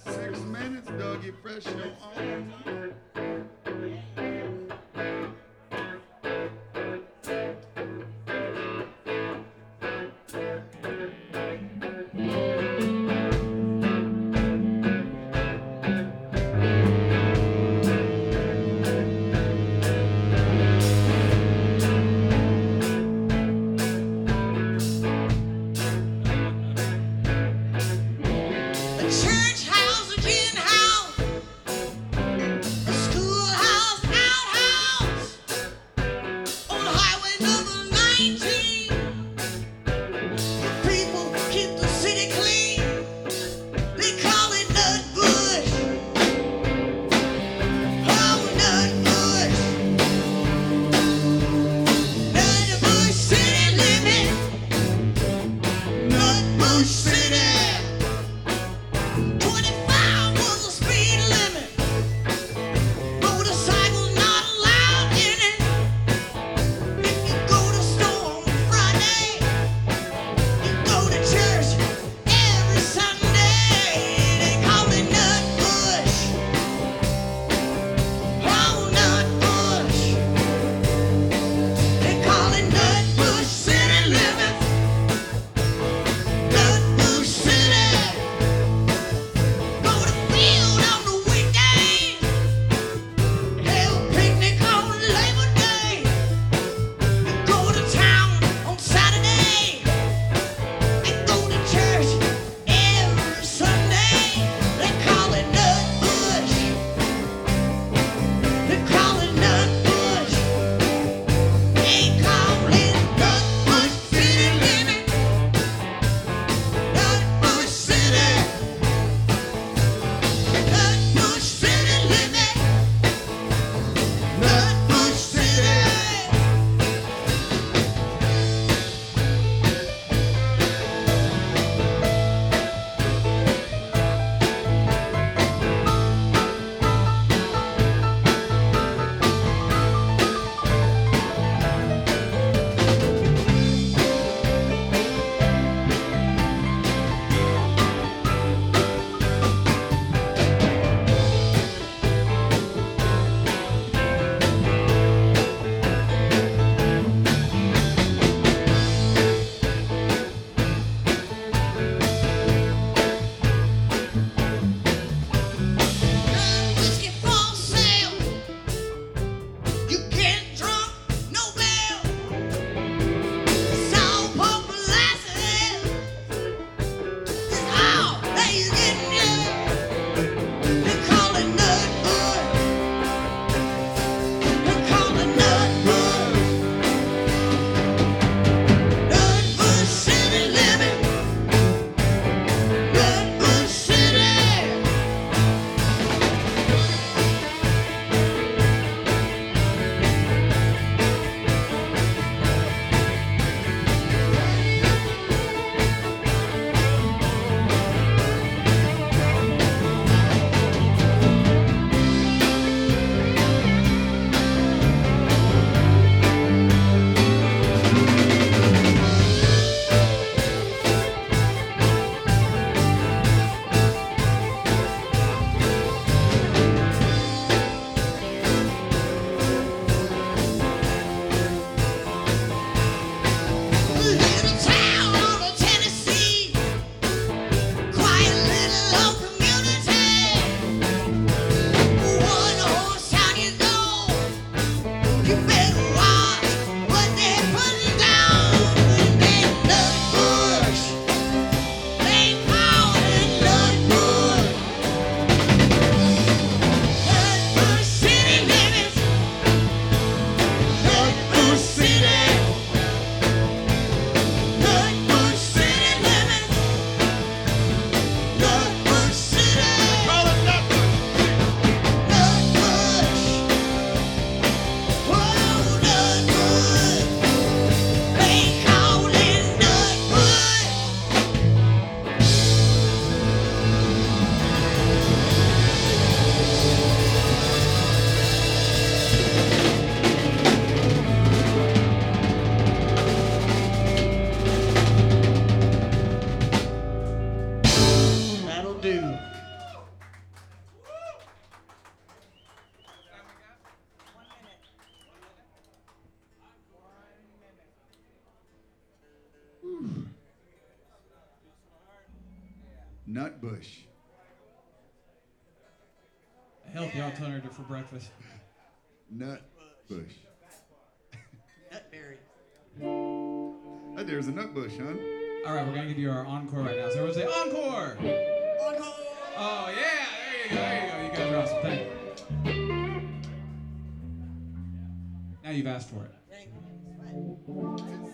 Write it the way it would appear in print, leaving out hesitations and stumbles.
6 minutes, Dougie Fresh Show on. A church house, a gin house, a Nut bush. A healthy alternative for breakfast. Nut bush. Nutberry. There's a nut bush, huh? All right, we're going to give you our encore right now. So everyone say, encore! Encore! Oh, yeah! There you go. You guys are awesome. Thank you. Now you've asked for it. Thank you.